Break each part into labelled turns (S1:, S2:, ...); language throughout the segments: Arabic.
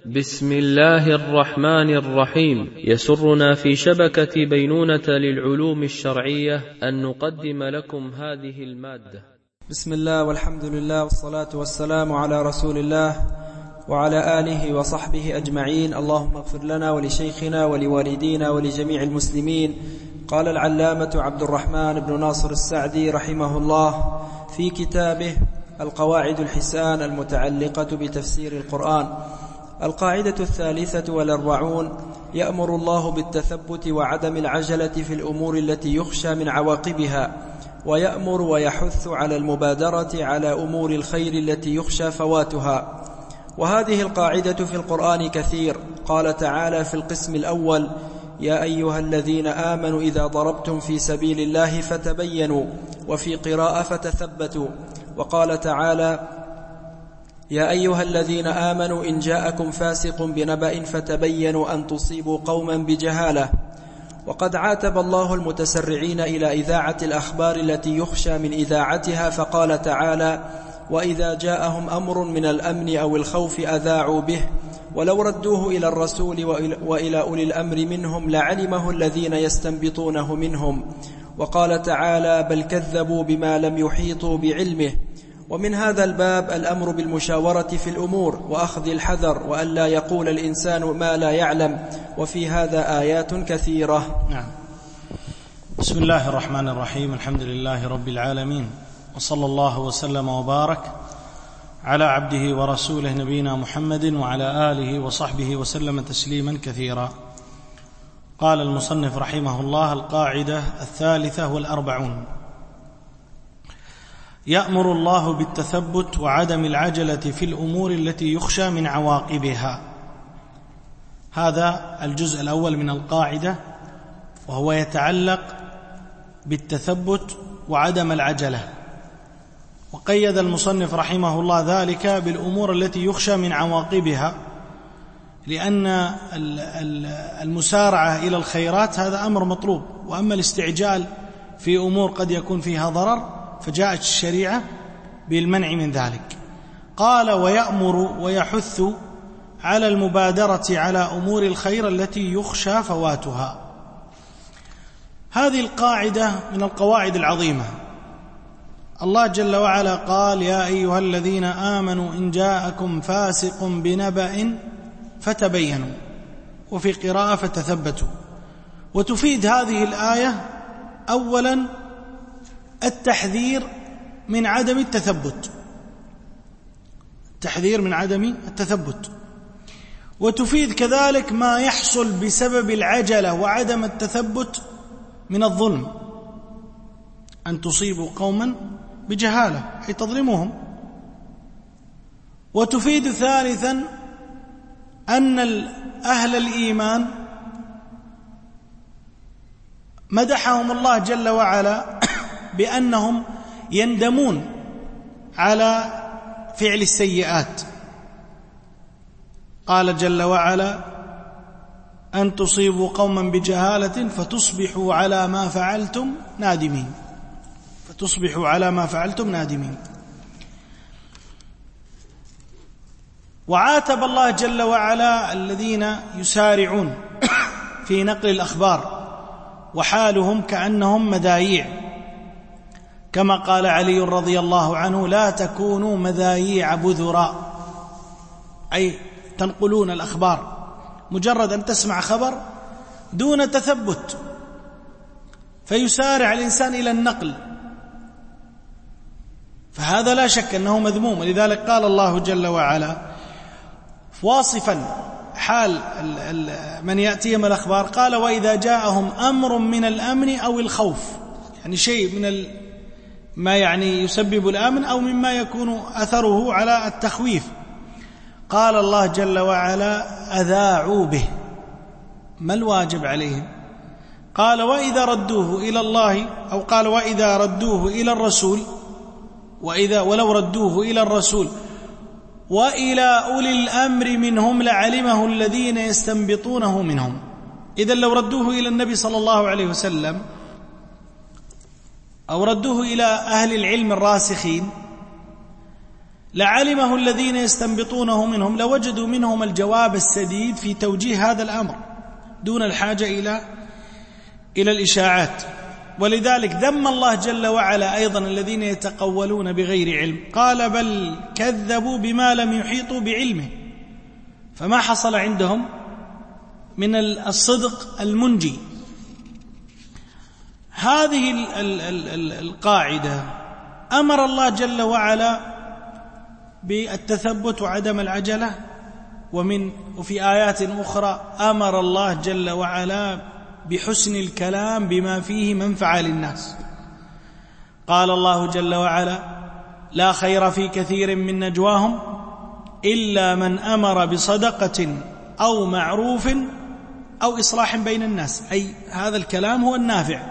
S1: بسم الله الرحمن الرحيم. يسرنا في شبكة بينونة للعلوم الشرعية أن نقدم لكم هذه المادة.
S2: بسم الله والحمد لله والصلاة والسلام على رسول الله وعلى آله وصحبه أجمعين. اللهم اغفر لنا ولشيخنا ولوالدينا ولجميع المسلمين. قال العلامة عبد الرحمن بن ناصر السعدي رحمه الله في كتابه القواعد الحسان المتعلقة بتفسير القرآن: القاعدة 43: يأمر الله بالتثبت وعدم العجلة في الأمور التي يخشى من عواقبها، ويأمر ويحث على المبادرة على أمور الخير التي يخشى فواتها. وهذه القاعدة في القرآن كثير. قال تعالى في القسم الأول: يا أيها الذين آمنوا إذا ضربتم في سبيل الله فتبينوا، وفي قراءة فتثبتوا. وقال تعالى: يا أيها الذين آمنوا إن جاءكم فاسق بنبأ فتبينوا أن تصيبوا قوما بجهالة. وقد عاتب الله المتسرعين إلى إذاعة الأخبار التي يخشى من إذاعتها، فقال تعالى: وإذا جاءهم أمر من الأمن أو الخوف أذاعوا به، ولو ردوه إلى الرسول وإلى أولي الأمر منهم لعلمه الذين يستنبطونه منهم. وقال تعالى: بل كذبوا بما لم يحيطوا بعلمه. ومن هذا الباب الأمر بالمشاورة في الأمور وأخذ الحذر، وأن لا يقول الإنسان ما لا يعلم. وفي هذا آيات كثيرة.
S3: نعم. بسم الله الرحمن الرحيم. الحمد لله رب العالمين، وصلى الله وسلم وبارك على عبده ورسوله نبينا محمد وعلى آله وصحبه وسلم تسليما كثيرا. قال المصنف رحمه الله: القاعدة 43: يأمر الله بالتثبت وعدم العجلة في الأمور التي يخشى من عواقبها. هذا الجزء الأول من القاعدة، وهو يتعلق بالتثبت وعدم العجلة. وقيد المصنف رحمه الله ذلك بالأمور التي يخشى من عواقبها، لأن المسارعة إلى الخيرات هذا أمر مطلوب، وأما الاستعجال في أمور قد يكون فيها ضرر فجاءت الشريعة بالمنع من ذلك. قال: ويأمر ويحث على المبادرة على أمور الخير التي يخشى فواتها. هذه القاعدة من القواعد العظيمة. الله جل وعلا قال: يا أيها الذين آمنوا إن جاءكم فاسق بنبأ فتبينوا، وفي قراءة فتثبتوا. وتفيد هذه الآية أولا التحذير من عدم التثبت، التحذير من عدم التثبت. وتفيد كذلك ما يحصل بسبب العجلة وعدم التثبت من الظلم، أن تصيبوا قوما بجهالة أي تظلموهم. وتفيد ثالثا أن أهل الإيمان مدحهم الله جل وعلا بأنهم يندمون على فعل السيئات. قال جل وعلا: أن تصيبوا قوما بجهالة فتصبحوا على ما فعلتم نادمين، فتصبحوا على ما فعلتم نادمين. وعاتب الله جل وعلا الذين يسارعون في نقل الأخبار وحالهم كأنهم مذايع، كما قال علي رضي الله عنه: لا تكونوا مذايع بذراء، أي تنقلون الأخبار، مجرد أن تسمع خبر دون تثبت فيسارع الإنسان إلى النقل، فهذا لا شك أنه مذموم. ولذلك قال الله جل وعلا واصفا حال من يأتيهم الأخبار، قال: وإذا جاءهم أمر من الأمن أو الخوف، يعني شيء من ما يعني يسبب الأمن أو مما يكون أثره على التخويف. قال الله جل وعلا: أذاعوا به. ما الواجب عليهم؟ قال: وإذا ردوه إلى الله، أو قال: وإذا ردوه إلى الرسول، ولو ردوه إلى الرسول وإلى أولي الأمر منهم لعلمه الذين يستنبطونه منهم. إذن لو ردوه إلى النبي صلى الله عليه وسلم أو ردوه إلى أهل العلم الراسخين لعلمه الذين يستنبطونه منهم، لوجدوا منهم الجواب السديد في توجيه هذا الأمر دون الحاجة إلى الإشاعات. ولذلك ذم الله جل وعلا أيضا الذين يتقولون بغير علم، قال بل كذبوا بما لم يحيطوا بعلمه، فما حصل عندهم من الصدق المنجي. هذه القاعدة أمر الله جل وعلا بالتثبت وعدم العجلة، وفي آيات أخرى أمر الله جل وعلا بحسن الكلام بما فيه منفعة للناس. قال الله جل وعلا لا خير في كثير من نجواهم إلا من أمر بصدقة أو معروف أو إصلاح بين الناس، أي هذا الكلام هو النافع.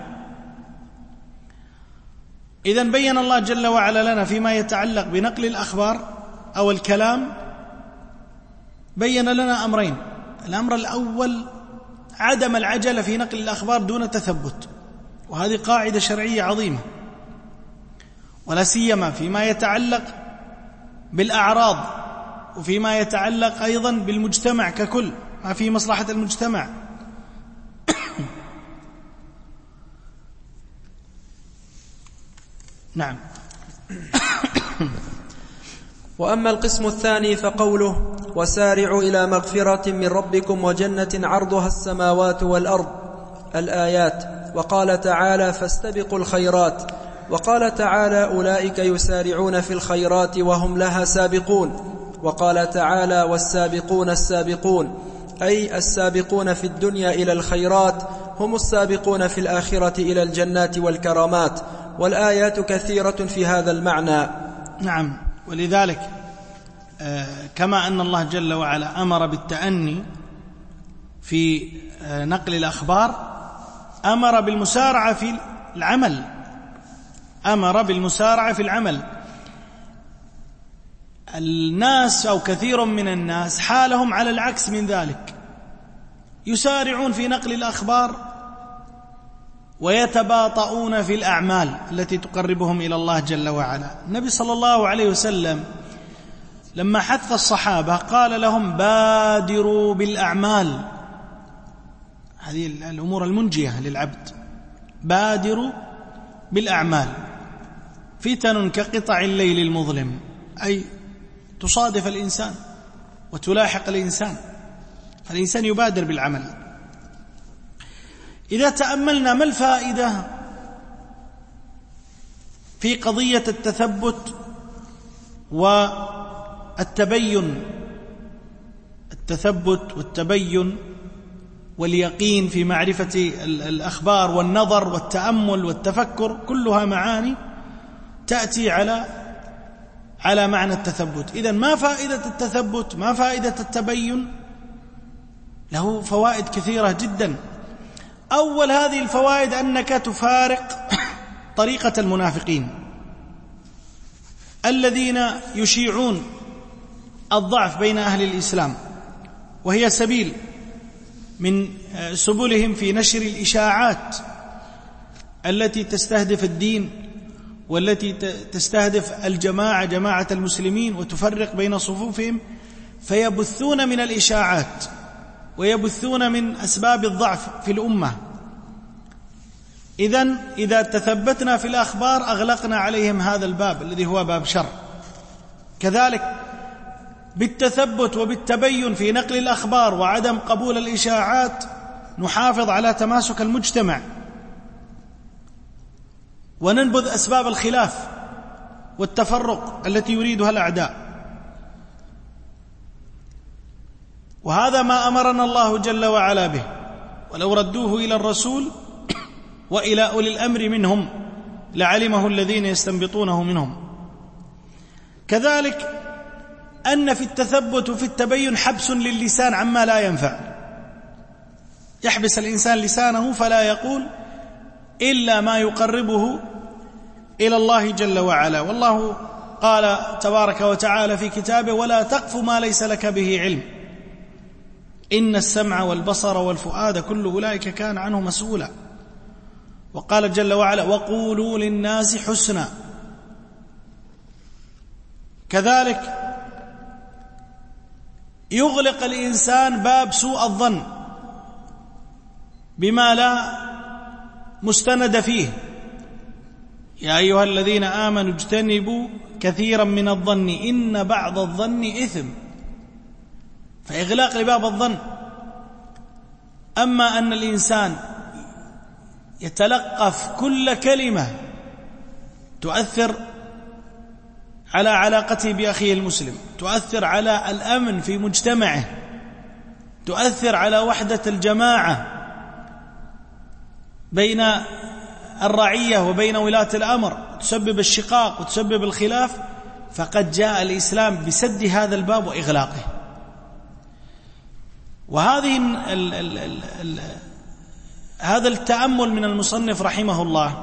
S3: إذن بين الله جل وعلا لنا فيما يتعلق بنقل الأخبار أو الكلام، بين لنا أمرين. الأمر الأول عدم العجلة في نقل الأخبار دون تثبت، وهذه قاعدة شرعية عظيمة، ولا سيما فيما يتعلق بالأعراض وفيما يتعلق أيضا بالمجتمع ككل، ما في مصلحة المجتمع. نعم.
S2: وأما القسم الثاني فقوله وسارعوا إلى مغفرة من ربكم وجنة عرضها السماوات والأرض، الآيات. وقال تعالى فاستبقوا الخيرات، وقال تعالى أولئك يسارعون في الخيرات وهم لها سابقون. وقال تعالى والسابقون السابقون، أي السابقون في الدنيا إلى الخيرات هم السابقون في الآخرة إلى الجنات والكرامات. والآيات كثيرة في هذا المعنى.
S3: نعم. ولذلك كما أن الله جل وعلا أمر بالتأني في نقل الأخبار، أمر بالمسارعة في العمل، أمر بالمسارعة في العمل. الناس أو كثير من الناس حالهم على العكس من ذلك، يسارعون في نقل الأخبار ويتباطؤون في الأعمال التي تقربهم إلى الله جل وعلا. النبي صلى الله عليه وسلم لما حث الصحابة قال لهم بادروا بالأعمال، هذه الأمور المنجية للعبد، بادروا بالأعمال. فتن كقطع الليل المظلم، أي تصادف الإنسان وتلاحق الإنسان، فالإنسان يبادر بالعمل. إذا تأملنا ما الفائدة في قضية التثبت والتبين، التثبت والتبين واليقين في معرفة الأخبار والنظر والتأمل والتفكر، كلها معاني تأتي على معنى التثبت. إذن ما فائدة التثبت؟ ما فائدة التبين؟ له فوائد كثيرة جدا. أول هذه الفوائد أنك تفارق طريقة المنافقين الذين يشيعون الضعف بين أهل الإسلام، وهي سبيل من سبلهم في نشر الإشاعات التي تستهدف الدين والتي تستهدف جماعة المسلمين وتفرق بين صفوفهم، فيبثون من الإشاعات ويبثون من أسباب الضعف في الأمة. إذن إذا تثبتنا في الأخبار أغلقنا عليهم هذا الباب الذي هو باب شر. كذلك بالتثبت وبالتبين في نقل الأخبار وعدم قبول الإشاعات نحافظ على تماسك المجتمع وننبذ أسباب الخلاف والتفرق التي يريدها الأعداء. وهذا ما أمرنا الله جل وعلا به، ولو ردوه إلى الرسول وإلى أولي الأمر منهم لعلمه الذين يستنبطونه منهم. كذلك أن في التثبت وفي التبين حبس للسان عما لا ينفع، يحبس الإنسان لسانه فلا يقول إلا ما يقربه إلى الله جل وعلا. والله قال تبارك وتعالى في كتابه ولا تقف ما ليس لك به علم إن السمع والبصر والفؤاد كل أولئك كان عنه مسؤولا. وقال جل وعلا وقولوا للناس حسنا. كذلك يغلق الإنسان باب سوء الظن بما لا مستند فيه. يا أيها الذين آمنوا اجتنبوا كثيرا من الظن إن بعض الظن إثم، فإغلاق لباب الظن. أما أن الإنسان يتلقف كل كلمة تؤثر على علاقته بأخيه المسلم، تؤثر على الأمن في مجتمعه، تؤثر على وحدة الجماعة بين الرعية وبين ولاة الأمر، تسبب الشقاق وتسبب الخلاف، فقد جاء الإسلام بسد هذا الباب وإغلاقه. وهذه هذا التأمل من المصنف رحمه الله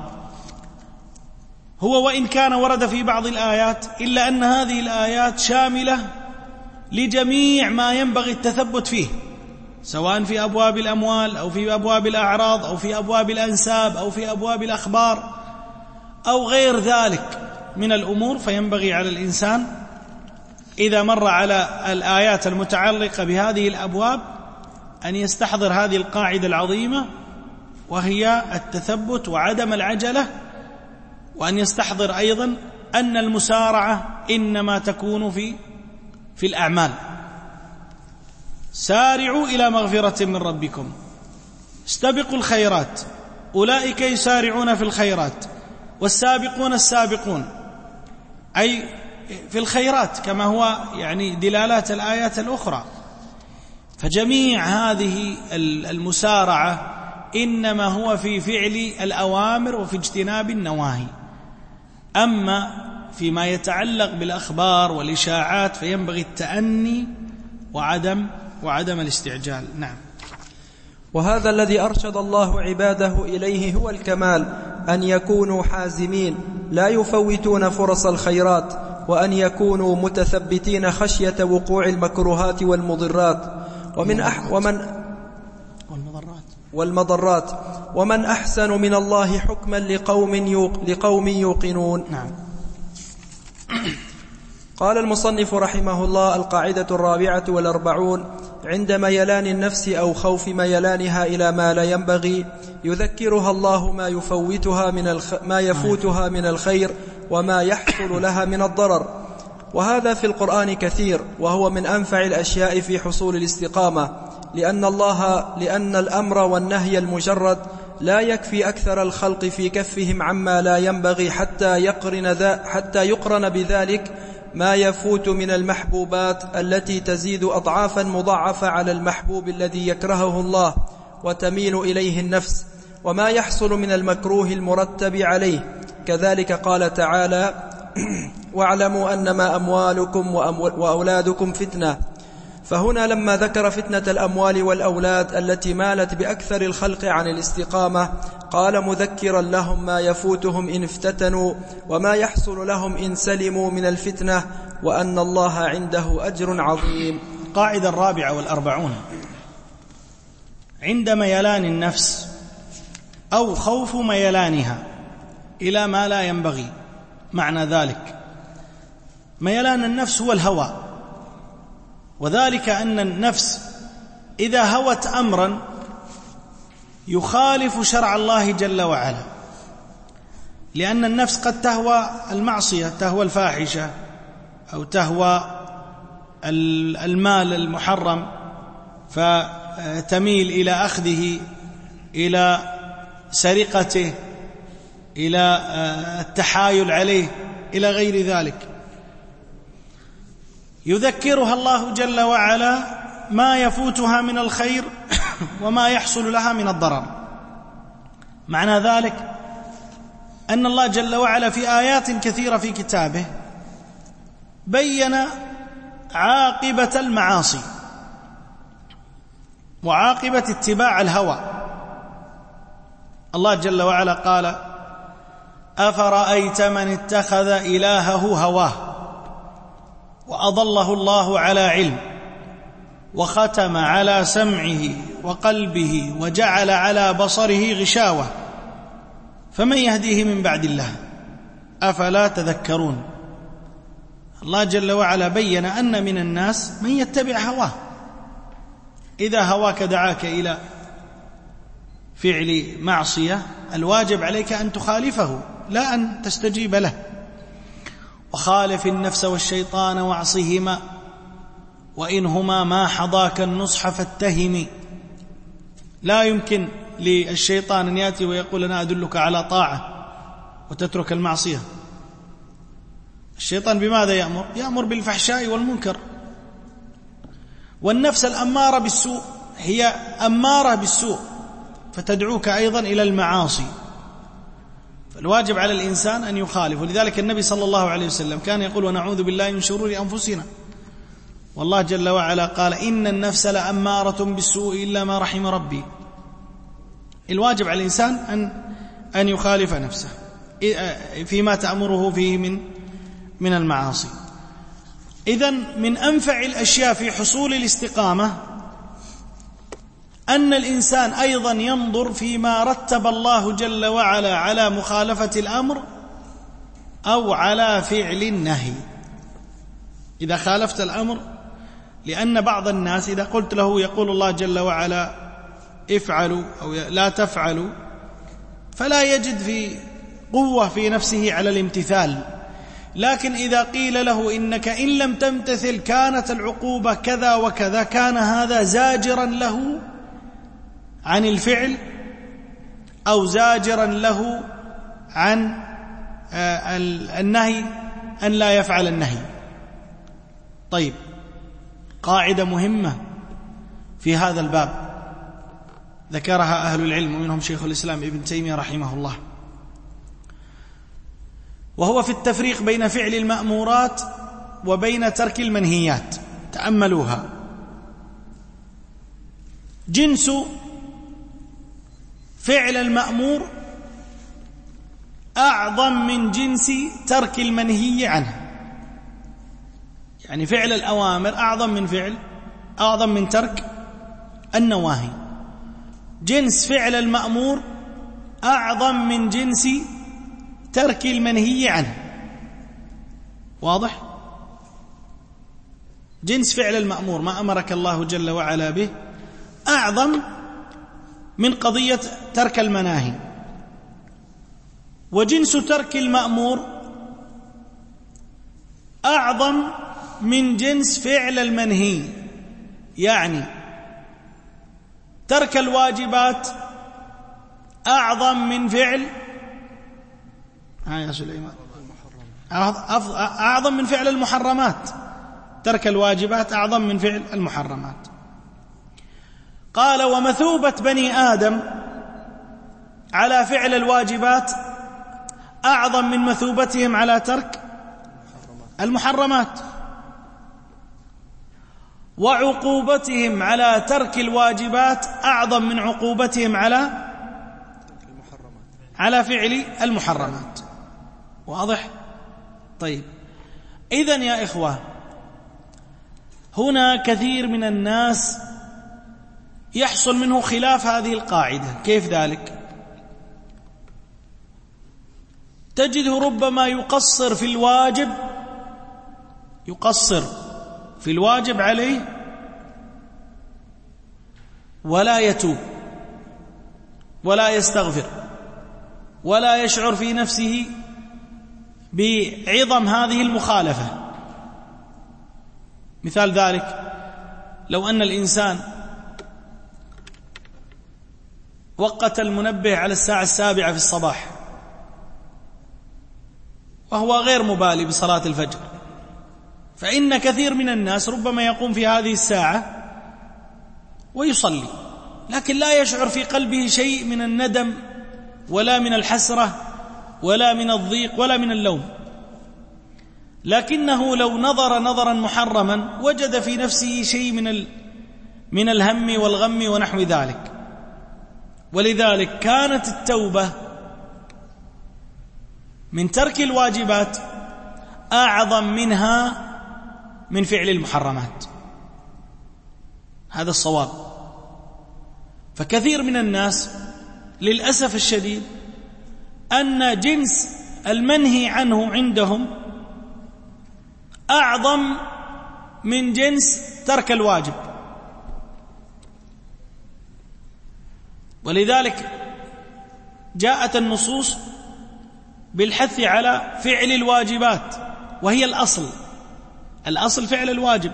S3: هو وإن كان ورد في بعض الآيات، إلا أن هذه الآيات شاملة لجميع ما ينبغي التثبت فيه، سواء في أبواب الأموال أو في أبواب الأعراض أو في أبواب الأنساب أو في أبواب الأخبار أو غير ذلك من الأمور. فينبغي على الإنسان إذا مر على الآيات المتعلقة بهذه الأبواب أن يستحضر هذه القاعدة العظيمة، وهي التثبت وعدم العجلة، وأن يستحضر أيضا أن المسارعة إنما تكون في الأعمال. سارعوا إلى مغفرة من ربكم، استبقوا الخيرات، أولئك يسارعون في الخيرات، والسابقون السابقون، أي في الخيرات كما هو يعني دلالات الآيات الأخرى. فجميع هذه المسارعة إنما هو في فعل الأوامر وفي اجتناب النواهي. أما فيما يتعلق بالأخبار والإشاعات فينبغي التأني وعدم الاستعجال. نعم.
S2: وهذا الذي أرشد الله عباده إليه هو الكمال، أن يكونوا حازمين لا يفوتون فرص الخيرات، وأن يكونوا متثبتين خشية وقوع المكروهات والمضرات والمضرات. ومن أحسن من الله حكما لقوم يوقنون.
S3: نعم.
S2: قال المصنف رحمه الله: القاعدة 44 عند ميلان النفس أو خوف ميلانها إلى ما لا ينبغي يذكرها الله ما يفوتها من الخير وما يحصل لها من الضرر. وهذا في القرآن كثير، وهو من أنفع الأشياء في حصول الاستقامة، لأن الأمر والنهي المجرد لا يكفي أكثر الخلق في كفهم عما لا ينبغي حتى يقرن بذلك ما يفوت من المحبوبات التي تزيد أضعافا مضاعفة على المحبوب الذي يكرهه الله وتميل إليه النفس، وما يحصل من المكروه المرتب عليه. كذلك قال تعالى: واعلموا أنما أموالكم وأولادكم فتنة. فهنا لما ذكر فتنة الأموال والأولاد التي مالت بأكثر الخلق عن الاستقامة، قال مذكرا لهم ما يفوتهم إن افتتنوا وما يحصل لهم إن سلموا من الفتنة، وأن الله عنده أجر عظيم.
S3: قاعدة 44 عند ميلان النفس أو خوف ميلانها إلى ما لا ينبغي. معنى ذلك ميلان النفس هو الهوى، وذلك أن النفس إذا هوت أمرا يخالف شرع الله جل وعلا، لأن النفس قد تهوى المعصية، تهوى الفاحشة، أو تهوى المال المحرم فتميل إلى أخذه، إلى سرقته، إلى التحايل عليه، إلى غير ذلك. يذكرها الله جل وعلا ما يفوتها من الخير وما يحصل لها من الضرر. معنى ذلك أن الله جل وعلا في آيات كثيرة في كتابه بين عاقبة المعاصي وعاقبة اتباع الهوى. الله جل وعلا قال: أفرأيت من اتخذ إلهه هواه وأضله الله على علم وختم على سمعه وقلبه وجعل على بصره غشاوة فمن يهديه من بعد الله أفلا تذكرون. الله جل وعلا بين أن من الناس من يتبع هواه، إذا هواك دعاك إلى فعل معصية الواجب عليك أن تخالفه لا أن تستجيب له. وخالف النفس والشيطان واعصهما وإنهما ما حضاك النصح فاتهم. لا يمكن للشيطان أن يأتي ويقول أنا أدلك على طاعة وتترك المعصية. الشيطان بماذا يأمر؟ يأمر بالفحشاء والمنكر. والنفس الأمارة بالسوء هي أمارة بالسوء فتدعوك أيضا إلى المعاصي، فالواجب على الإنسان أن يخالف. ولذلك النبي صلى الله عليه وسلم كان يقول ونعوذ بالله من شرور أنفسنا، والله جل وعلا قال إن النفس لأمارة بالسوء إلا ما رحم ربي. الواجب على الإنسان أن يخالف نفسه فيما تأمره فيه من المعاصي. إذن من أنفع الأشياء في حصول الاستقامة أن الإنسان أيضا ينظر فيما رتب الله جل وعلا على مخالفة الأمر أو على فعل النهي. إذا خالفت الأمر، لأن بعض الناس إذا قلت له يقول الله جل وعلا افعلوا أو لا تفعلوا، فلا يجد في قوة في نفسه على الامتثال. لكن إذا قيل له إنك إن لم تمتثل كانت العقوبة كذا وكذا، كان هذا زاجرا له عن الفعل أو زاجرا له عن النهي أن لا يفعل النهي. طيب، قاعدة مهمة في هذا الباب ذكرها أهل العلم ومنهم شيخ الإسلام ابن تيمية رحمه الله، وهو في التفريق بين فعل المأمورات وبين ترك المنهيات. تأملوها. جنس فعل المأمور أعظم من جنس ترك المنهي عنه، يعني فعل الأوامر أعظم من ترك النواهي. جنس فعل المأمور أعظم من جنس ترك المنهي عنه. واضح؟ جنس فعل المأمور ما أمرك الله جل وعلا به أعظم من قضية ترك المناهي، وجنس ترك المأمور أعظم من جنس فعل المنهي. يعني ترك الواجبات أعظم من فعل يا سليمان أعظم من فعل المحرمات. ترك الواجبات أعظم من فعل المحرمات. قال ومثوبة بني آدم على فعل الواجبات أعظم من مثوبتهم على ترك المحرمات، وعقوبتهم على ترك الواجبات أعظم من عقوبتهم على فعل المحرمات. واضح؟ طيب، إذن يا إخوة، هنا كثير من الناس يحصل منه خلاف هذه القاعدة. كيف ذلك؟ تجده ربما يقصر في الواجب عليه ولا يتوب ولا يستغفر ولا يشعر في نفسه بعظم هذه المخالفة. مثال ذلك لو أن الإنسان وقت المنبه على 7:00 في الصباح وهو غير مبالي بصلاة الفجر، فإن كثير من الناس ربما يقوم في هذه الساعة ويصلي، لكن لا يشعر في قلبه شيء من الندم ولا من الحسرة ولا من الضيق ولا من اللوم، لكنه لو نظر نظرا محرما وجد في نفسه شيء من الهم والغم ونحو ذلك. ولذلك كانت التوبة من ترك الواجبات أعظم منها من فعل المحرمات. هذا الصواب. فكثير من الناس للأسف الشديد أن جنس المنهي عنه عندهم أعظم من جنس ترك الواجب. ولذلك جاءت النصوص بالحث على فعل الواجبات، وهي الأصل فعل الواجب.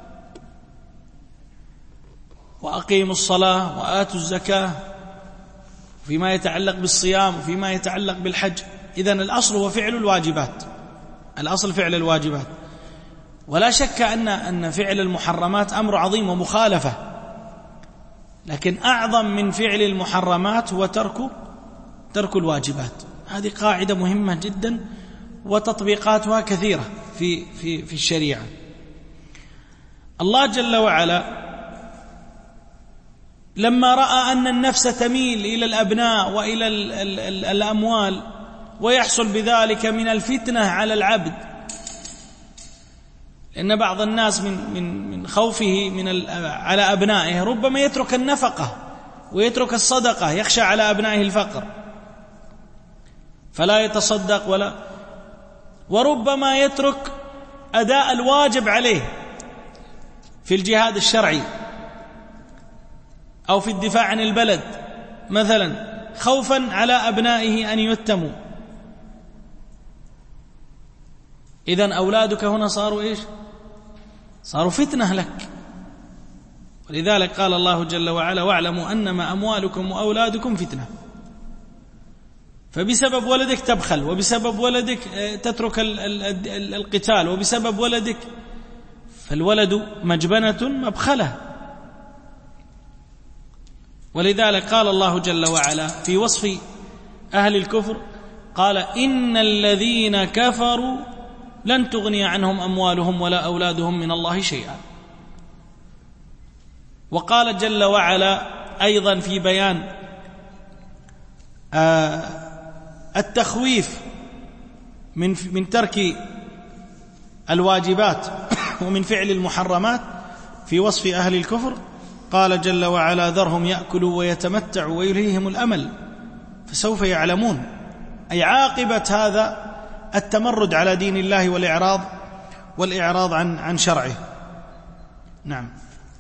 S3: وأقيموا الصلاة وآتوا الزكاة، فيما يتعلق بالصيام وفيما يتعلق بالحج. إذن الأصل هو فعل الواجبات، الأصل فعل الواجبات. ولا شك أن فعل المحرمات أمر عظيم ومخالفة، لكن أعظم من فعل المحرمات هو ترك الواجبات. هذه قاعدة مهمة جدا، وتطبيقاتها كثيرة في الشريعة. الله جل وعلا لما رأى أن النفس تميل إلى الأبناء وإلى الأموال، ويحصل بذلك من الفتنة على العبد، لأن بعض الناس من خوفه على أبنائه ربما يترك النفقة ويترك الصدقة، يخشى على أبنائه الفقر فلا يتصدق، وربما يترك أداء الواجب عليه في الجهاد الشرعي أو في الدفاع عن البلد مثلا، خوفا على أبنائه أن يتموا. إذن أولادك هنا صاروا إيش؟ صاروا فتنة لك. ولذلك قال الله جل وعلا: واعلموا أنما أموالكم وأولادكم فتنة. فبسبب ولدك تبخل، وبسبب ولدك تترك القتال، وبسبب ولدك، فالولد مجبنة مبخلة. ولذلك قال الله جل وعلا في وصف أهل الكفر، قال: إن الذين كفروا لن تغني عنهم أموالهم ولا أولادهم من الله شيئا. وقال جل وعلا أيضا في بيان التخويف من ترك الواجبات ومن فعل المحرمات في وصف أهل الكفر، قال جل وعلا: ذرهم يأكلوا ويتمتعوا ويلهيهم الأمل فسوف يعلمون. أي عاقبة هذا التمرد على دين الله والإعراض عن شرعه. نعم.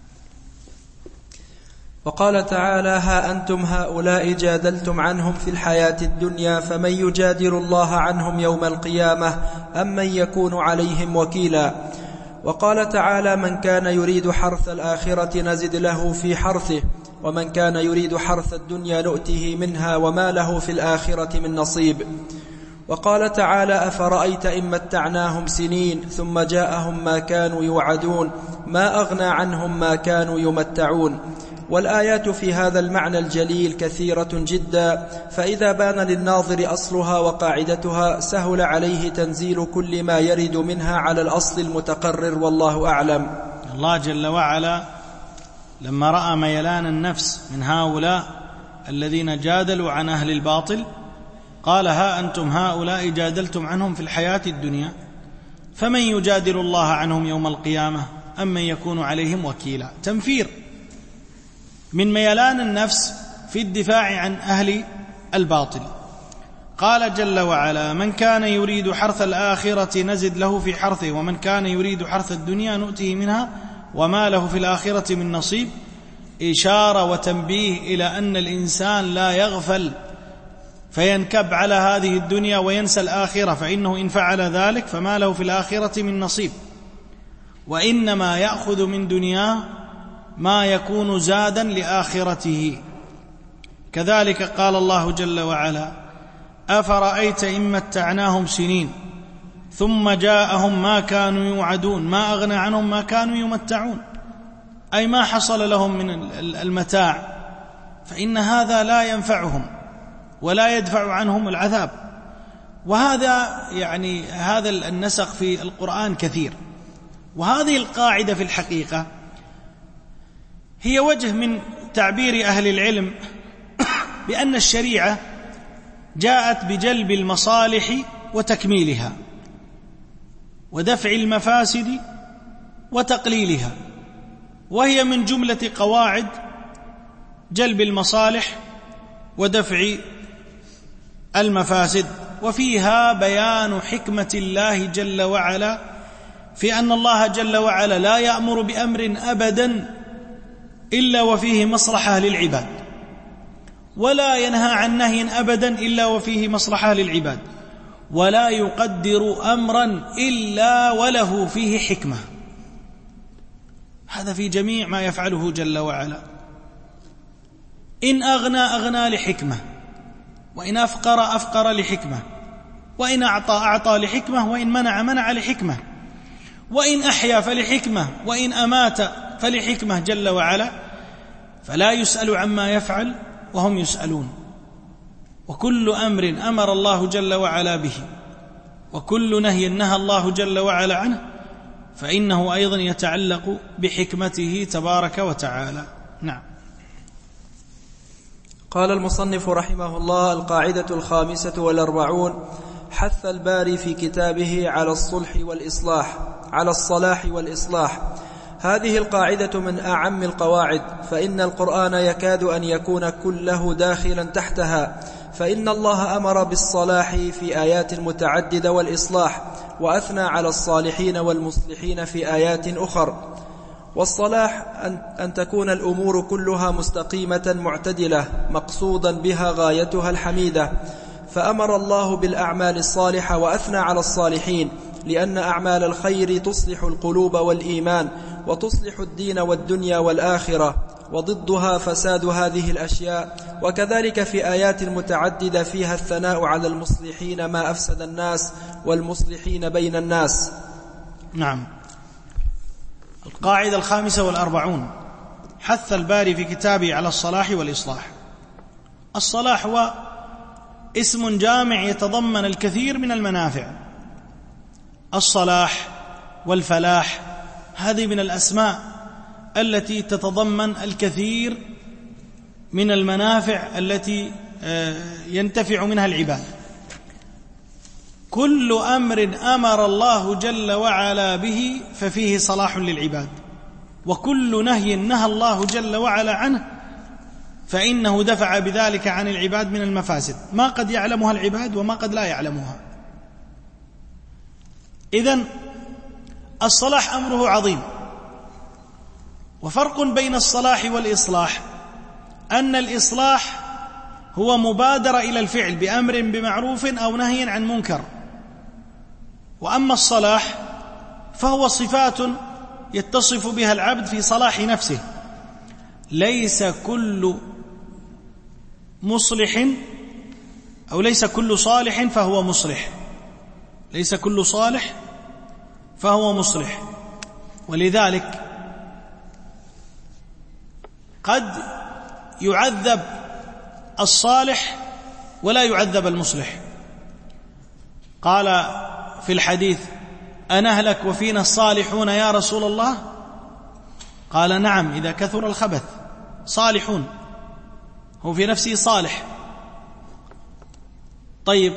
S2: وقال تعالى: ها أنتم هؤلاء جادلتم عنهم في الحياة الدنيا، فمن يجادل الله عنهم يوم القيامة أم من يكون عليهم وكيلا. وقال تعالى: من كان يريد حرث الآخرة نزد له في حرثه، ومن كان يريد حرث الدنيا نؤته منها وما له في الآخرة من نصيب. وقال تعالى: أفرأيت إن متعناهم سنين ثم جاءهم ما كانوا يوعدون ما أغنى عنهم ما كانوا يمتعون. والآيات في هذا المعنى الجليل كثيرة جدا، فإذا بان للناظر أصلها وقاعدتها سهل عليه تنزيل كل ما يرد منها على الأصل المتقرر، والله أعلم.
S3: الله جل وعلا لما رأى ميلان النفس من هؤلاء الذين جادلوا عن أهل الباطل قال: ها أنتم هؤلاء جادلتم عنهم في الحياة الدنيا، فمن يجادل الله عنهم يوم القيامة أم من يكون عليهم وكيلا. تنفير من ميلان النفس في الدفاع عن أهل الباطل. قال جل وعلا: من كان يريد حرث الآخرة نزد له في حرثه، ومن كان يريد حرث الدنيا نؤته منها وما له في الآخرة من نصيب. إشارة وتنبيه إلى أن الإنسان لا يغفل فينكب على هذه الدنيا وينسى الآخرة، فإنه إن فعل ذلك فما له في الآخرة من نصيب، وإنما يأخذ من دنياه ما يكون زادا لآخرته. كذلك قال الله جل وعلا: أفرأيت إن متعناهم سنين ثم جاءهم ما كانوا يوعدون ما أغنى عنهم ما كانوا يمتعون. أي ما حصل لهم من المتاع فإن هذا لا ينفعهم ولا يدفع عنهم العذاب. وهذا هذا النسق في القرآن كثير. وهذه القاعدة في الحقيقة هي وجه من تعبير أهل العلم بأن الشريعة جاءت بجلب المصالح وتكميلها، ودفع المفاسد وتقليلها، وهي من جملة قواعد جلب المصالح ودفع المفاسد. وفيها بيان حكمة الله جل وعلا في أن الله جل وعلا لا يأمر بأمر أبدا إلا وفيه مصلحة للعباد، ولا ينهى عن نهي أبدا إلا وفيه مصلحة للعباد، ولا يقدر أمرا إلا وله فيه حكمة. هذا في جميع ما يفعله جل وعلا. إن أغنى لحكمة، وإن أفقر لحكمة، وإن أعطى لحكمة، وإن منع لحكمة، وإن أحيا فلحكمة، وإن أمات فلحكمة جل وعلا، فلا يسأل عما يفعل وهم يسألون. وكل أمر أمر الله جل وعلا به، وكل نهي نهى الله جل وعلا عنه، فإنه أيضا يتعلق بحكمته تبارك وتعالى. نعم.
S2: قال المصنف رحمه الله: القاعدة 45 حث الباري في كتابه على الصلاح والإصلاح. هذه القاعدة من أعم القواعد، فإن القرآن يكاد أن يكون كله داخلا تحتها، فإن الله أمر بالصلاح في آيات متعددة والإصلاح، وأثنى على الصالحين والمصلحين في آيات أخر. والصلاح أن تكون الأمور كلها مستقيمة معتدلة مقصودا بها غايتها الحميدة، فأمر الله بالأعمال الصالحة وأثنى على الصالحين، لأن أعمال الخير تصلح القلوب والإيمان، وتصلح الدين والدنيا والآخرة، وضدها فساد هذه الأشياء. وكذلك في آيات متعددة فيها الثناء على المصلحين ما أفسد الناس والمصلحين بين الناس.
S3: نعم. القاعدة 45 حث الباري في كتابه على الصلاح والإصلاح. الصلاح هو اسم جامع يتضمن الكثير من المنافع. الصلاح والفلاح هذه من الأسماء التي تتضمن الكثير من المنافع التي ينتفع منها العباد. كل أمر أمر الله جل وعلا به ففيه صلاح للعباد، وكل نهي نهى الله جل وعلا عنه فإنه دفع بذلك عن العباد من المفاسد ما قد يعلمها العباد وما قد لا يعلمها. إذن الصلاح أمره عظيم. وفرق بين الصلاح والإصلاح أن الإصلاح هو مبادرة إلى الفعل بأمر بمعروف أو نهي عن منكر، وأما الصلاح فهو صفات يتصف بها العبد في صلاح نفسه. ليس كل مصلح أو ليس كل صالح فهو مصلح، ليس كل صالح فهو مصلح. ولذلك قد يعذب الصالح ولا يعذب المصلح. قال في الحديث: أنهلك وفينا الصالحون يا رسول الله؟ قال: نعم، إذا كثر الخبث صالحون، هو في نفسه صالح. طيب،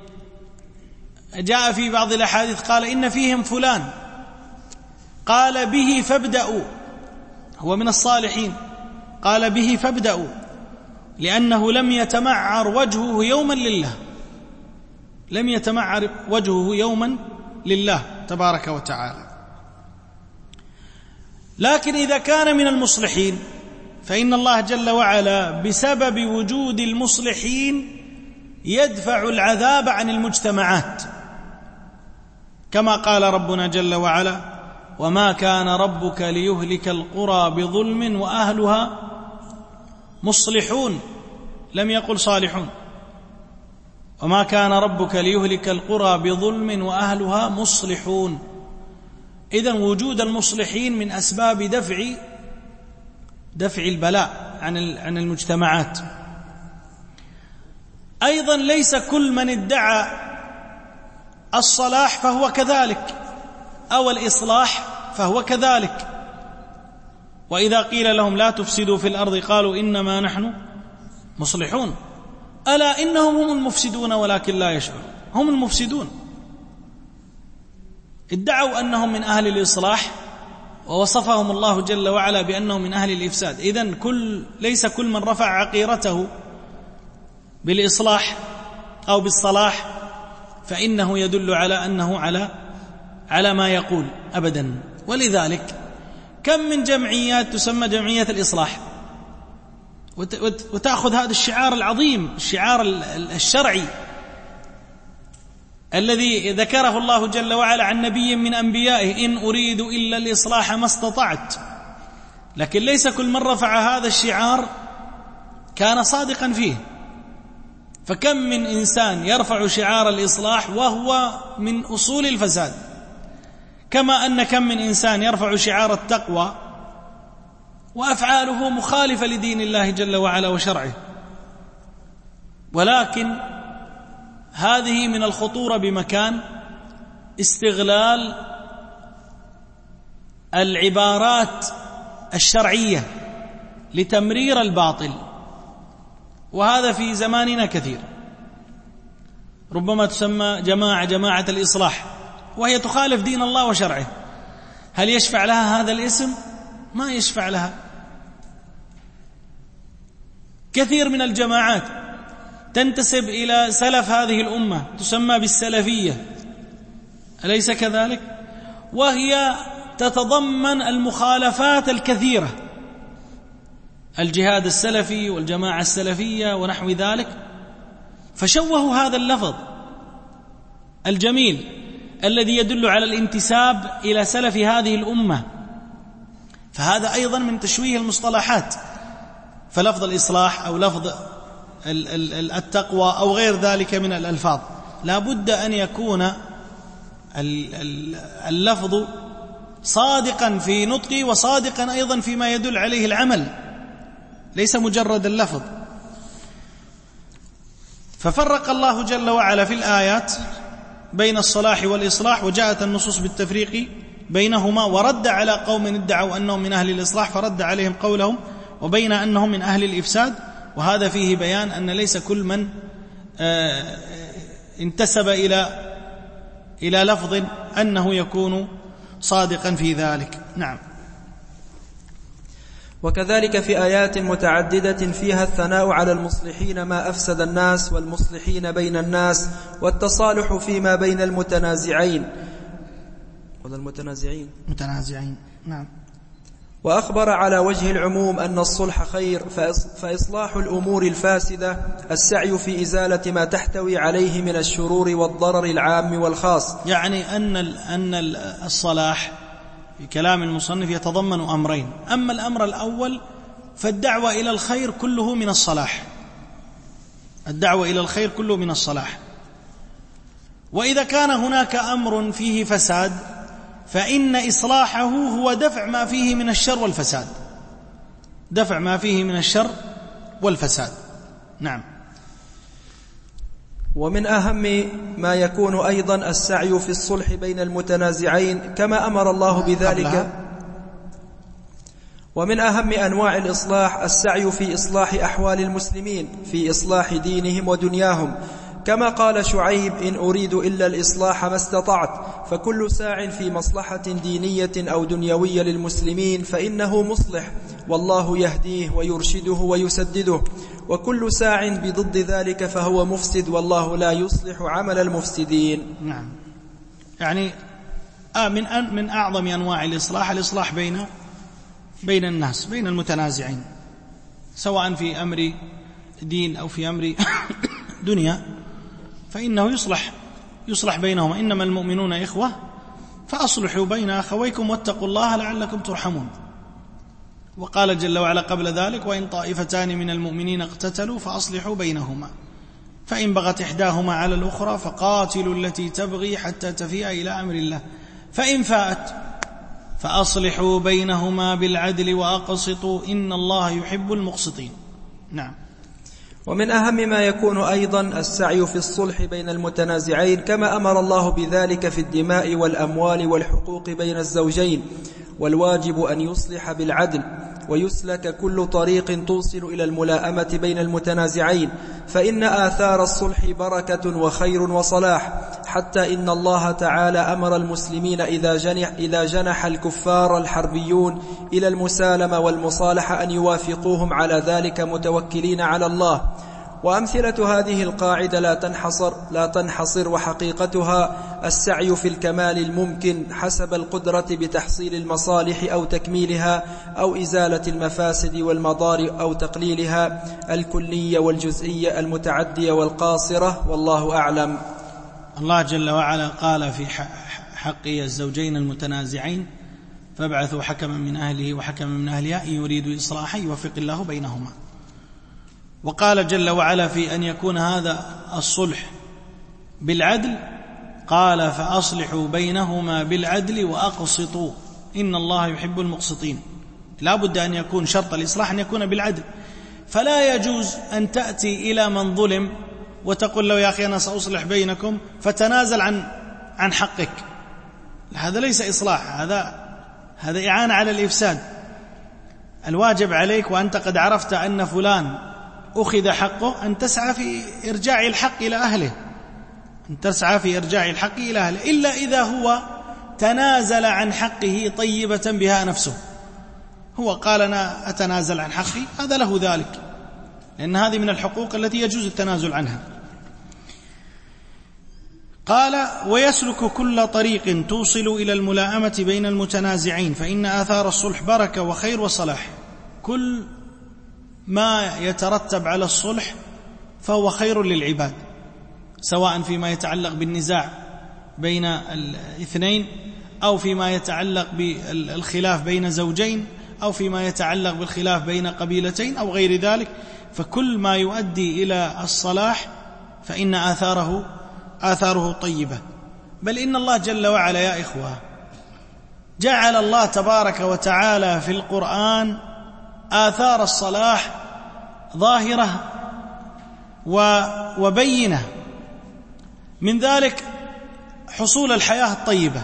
S3: جاء في بعض الأحاديث قال: إن فيهم فلان، قال: به فابدأوا، هو من الصالحين، قال: به فابدأوا، لأنه لم يتمعر وجهه يوما لله، لم يتمعر وجهه يوما لله تبارك وتعالى. لكن إذا كان من المصلحين فإن الله جل وعلا بسبب وجود المصلحين يدفع العذاب عن المجتمعات، كما قال ربنا جل وعلا: وما كان ربك ليهلك القرى بظلم وأهلها مصلحون، لم يقل صالحون. وما كان ربك ليهلك القرى بظلم وأهلها مصلحون. إذن وجود المصلحين من أسباب دفع البلاء عن المجتمعات. أيضا ليس كل من ادعى الصلاح فهو كذلك، أو الإصلاح فهو كذلك. وإذا قيل لهم لا تفسدوا في الأرض قالوا إنما نحن مصلحون، ألا إنهم هم المفسدون ولكن لا يشعرون. هم المفسدون، ادعوا أنهم من أهل الإصلاح ووصفهم الله جل وعلا بأنهم من أهل الإفساد. إذن ليس كل من رفع عقيرته بالإصلاح أو بالصلاح فإنه يدل على أنه على ما يقول أبدا. ولذلك كم من جمعيات تسمى جمعية الإصلاح، وتأخذ هذا الشعار العظيم، الشعار الشرعي الذي ذكره الله جل وعلا عن نبي من أنبيائه: إن أريد إلا الإصلاح ما استطعت. لكن ليس كل من رفع هذا الشعار كان صادقا فيه. فكم من إنسان يرفع شعار الإصلاح وهو من أصول الفساد، كما أن كم من إنسان يرفع شعار التقوى وأفعاله مخالفة لدين الله جل وعلا وشرعه. ولكن هذه من الخطورة بمكان استغلال العبارات الشرعية لتمرير الباطل، وهذا في زماننا كثير. ربما تسمى جماعة الإصلاح وهي تخالف دين الله وشرعه. هل يشفع لها هذا الاسم؟ ما يشفع لها. كثير من الجماعات تنتسب إلى سلف هذه الأمة تسمى بالسلفية، أليس كذلك؟ وهي تتضمن المخالفات الكثيرة، الجهاد السلفي والجماعة السلفية ونحو ذلك، فشوهوا هذا اللفظ الجميل الذي يدل على الانتساب إلى سلف هذه الأمة. فهذا أيضا من تشويه المصطلحات. فلفظ الإصلاح أو لفظ التقوى أو غير ذلك من الألفاظ لا بد أن يكون اللفظ صادقا في نطقه وصادقا أيضا فيما يدل عليه العمل، ليس مجرد اللفظ. ففرق الله جل وعلا في الآيات بين الصلاح والإصلاح، وجاءت النصوص بالتفريق بينهما، ورد على قوم ادعوا أنهم من أهل الإصلاح فرد عليهم قولهم، وبين أنهم من أهل الإفساد. وهذا فيه بيان أن ليس كل من انتسب إلى لفظ أنه يكون صادقا في ذلك. نعم.
S2: وكذلك في آيات متعددة فيها الثناء على المصلحين ما أفسد الناس والمصلحين بين الناس والتصالح فيما بين المتنازعين متنازعين. نعم. وأخبر على وجه العموم أن الصلح خير، فإصلاح الأمور الفاسدة السعي في إزالة ما تحتوي عليه من الشرور والضرر العام والخاص.
S3: يعني أن الصلاح في كلام المصنف يتضمن أمرين. أما الأمر الأول فالدعوة إلى الخير كله من الصلاح، الدعوة إلى الخير كله من الصلاح. وإذا كان هناك أمر فيه فساد فإن إصلاحه هو دفع ما فيه من الشر والفساد، دفع ما فيه من الشر والفساد. نعم.
S2: ومن أهم ما يكون أيضا السعي في الصلح بين المتنازعين كما أمر الله بذلك. ومن أهم أنواع الإصلاح السعي في إصلاح أحوال المسلمين، في إصلاح دينهم ودنياهم، كما قال شعيب: إن أريد إلا الإصلاح ما استطعت. فكل ساع في مصلحة دينية أو دنيوية للمسلمين فإنه مصلح، والله يهديه ويرشده ويسدده، وكل ساع بضد ذلك فهو مفسد، والله لا يصلح عمل المفسدين.
S3: نعم. يعني من أعظم أنواع الإصلاح بين الناس، بين المتنازعين، سواء في أمر دين أو في أمر دنيا، فإنه يصلح بينهما. إنما المؤمنون إخوة فأصلحوا بين أخويكم واتقوا الله لعلكم ترحمون. وقال جل وعلا قبل ذلك: وإن طائفتان من المؤمنين اقتتلوا فأصلحوا بينهما، فإن بغت إحداهما على الأخرى فقاتلوا التي تبغي حتى تفيء إلى أمر الله، فإن فاءت فأصلحوا بينهما بالعدل وأقسطوا إن الله يحب المقسطين. نعم.
S2: ومن أهم ما يكون أيضا السعي في الصلح بين المتنازعين كما أمر الله بذلك في الدماء والأموال والحقوق بين الزوجين، والواجب أن يصلح بالعدل ويسلك كل طريق توصل إلى الملاءمة بين المتنازعين، فإن آثار الصلح بركة وخير وصلاح، حتى إن الله تعالى أمر المسلمين إذا جنح الكفار الحربيون إلى المسالمة والمصالحة أن يوافقوهم على ذلك متوكلين على الله، وأمثلة هذه القاعدة لا تنحصر وحقيقتها السعي في الكمال الممكن حسب القدرة بتحصيل المصالح أو تكميلها أو إزالة المفاسد والمضار أو تقليلها، الكلية والجزئية، المتعدية والقاصرة، والله أعلم.
S3: الله جل وعلا قال في حق الزوجين المتنازعين: فابعثوا حكما من أهله وحكما من أهلها إن يريدوا إصلاحا يوفق الله بينهما. وقال جل وعلا في أن يكون هذا الصلح بالعدل، قال: فأصلحوا بينهما بالعدل وأقسطوا إن الله يحب المقسطين. لا بد أن يكون شرط الإصلاح أن يكون بالعدل، فلا يجوز أن تأتي إلى من ظلم وتقول له: يا أخي أنا سأصلح بينكم، فتنازل عن حقك. هذا ليس إصلاح، هذا إعانة على الإفساد. الواجب عليك وأنت قد عرفت أن فلان أخذ حقه أن تسعى في إرجاع الحق إلى أهله، إلا إذا هو تنازل عن حقه طيبة بها نفسه. هو قال: أنا أتنازل عن حقي، هذا له ذلك، لأن هذه من الحقوق التي يجوز التنازل عنها. قال: ويسلك كل طريق توصل إلى الملاءمة بين المتنازعين، فإن آثار الصلح بركة وخير وصلاح. كل ما يترتب على الصلح فهو خير للعباد، سواء فيما يتعلق بالنزاع بين الاثنين، أو فيما يتعلق بالخلاف بين زوجين، أو فيما يتعلق بالخلاف بين قبيلتين أو غير ذلك. فكل ما يؤدي إلى الصلاح فإن آثاره طيبة. بل إن الله جل وعلا يا إخوة جعل الله تبارك وتعالى في القرآن آثار الصلاح ظاهرة وبينة، من ذلك حصول الحياة الطيبة.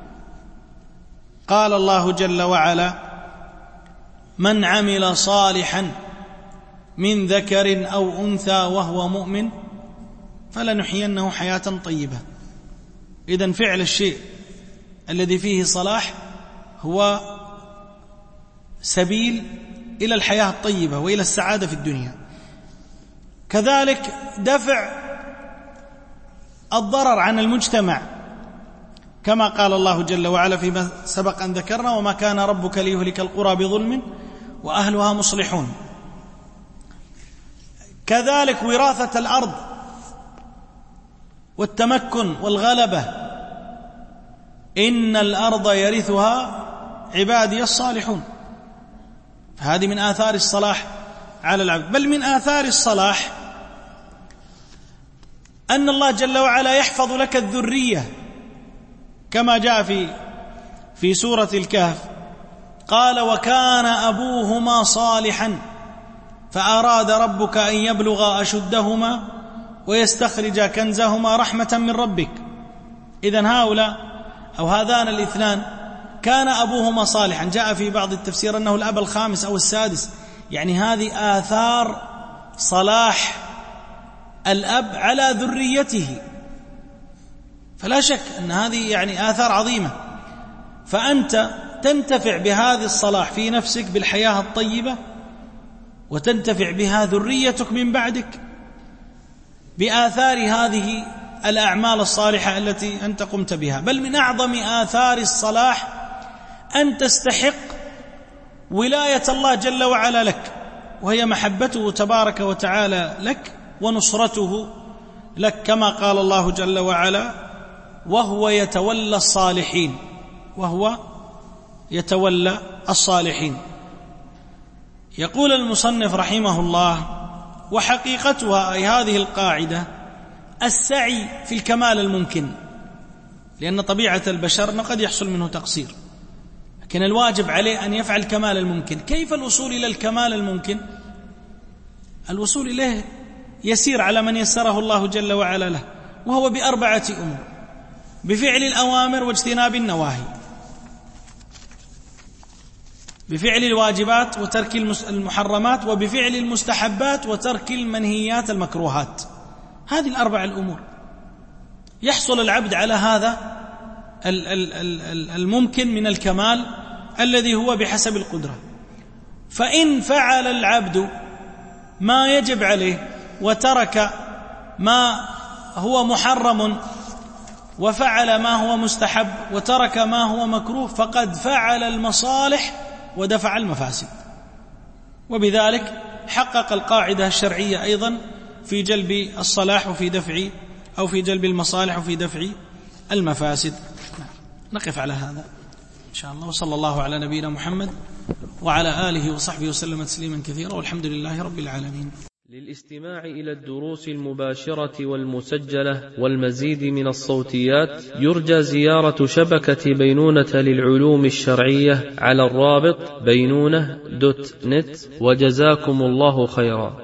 S3: قال الله جل وعلا: من عمل صالحا من ذكر أو أنثى وهو مؤمن فلنحيينه حياة طيبة. إذن فعل الشيء الذي فيه صلاح هو سبيل إلى الحياة الطيبة وإلى السعادة في الدنيا. كذلك دفع الضرر عن المجتمع، كما قال الله جل وعلا فيما سبق أن ذكرنا: وما كان ربك ليهلك القرى بظلم وأهلها مصلحون. كذلك وراثة الأرض والتمكن والغلبة: إن الأرض يرثها عبادي الصالحون. فهذه من آثار الصلاح على العبد. بل من آثار الصلاح أن الله جل وعلا يحفظ لك الذرية، كما جاء في سورة الكهف: قال: وكان أبوهما صالحا فأراد ربك أن يبلغا أشدهما ويستخرج كنزهما رحمة من ربك. إذن هؤلاء أو هذان الاثنان كان أبوهما صالحا. جاء في بعض التفسير أنه الأب الخامس أو السادس. يعني هذه آثار صلاح الأب على ذريته، فلا شك أن هذه يعني آثار عظيمة. فأنت تنتفع بهذه الصلاح في نفسك بالحياة الطيبة، وتنتفع بها ذريتك من بعدك بآثار هذه الأعمال الصالحة التي أنت قمت بها. بل من أعظم آثار الصلاح أن تستحق ولاية الله جل وعلا لك، وهي محبته تبارك وتعالى لك ونصرته لك، كما قال الله جل وعلا: وهو يتولى الصالحين. وهو يتولى الصالحين. يقول المصنف رحمه الله: وحقيقتها أي هذه القاعدة السعي في الكمال الممكن، لأن طبيعة البشر قد يحصل منه تقصير، لكن الواجب عليه أن يفعل الكمال الممكن. كيف الوصول إلى الكمال الممكن؟ الوصول إليه يسير على من يسره الله جل وعلا له، وهو بأربعة أمور: بفعل الأوامر واجتناب النواهي، بفعل الواجبات وترك المحرمات، وبفعل المستحبات وترك المنهيات المكروهات. هذه الأربع الأمور يحصل العبد على هذا الممكن من الكمال الذي هو بحسب القدرة. فإن فعل العبد ما يجب عليه وترك ما هو محرم وفعل ما هو مستحب وترك ما هو مكروه فقد فعل المصالح ودفع المفاسد، وبذلك حقق القاعدة الشرعية أيضا في جلب الصلاح وفي دفع أو في جلب المصالح وفي دفع المفاسد. نقف على هذا إن شاء الله، وصلى الله على نبينا محمد وعلى آله وصحبه وسلم تسليما كثيرا، والحمد لله رب العالمين.
S1: للاستماع إلى الدروس المباشرة والمسجلة والمزيد من الصوتيات يرجى زيارة شبكة بينونة للعلوم الشرعية على الرابط بينونة.net، وجزاكم الله خيرا.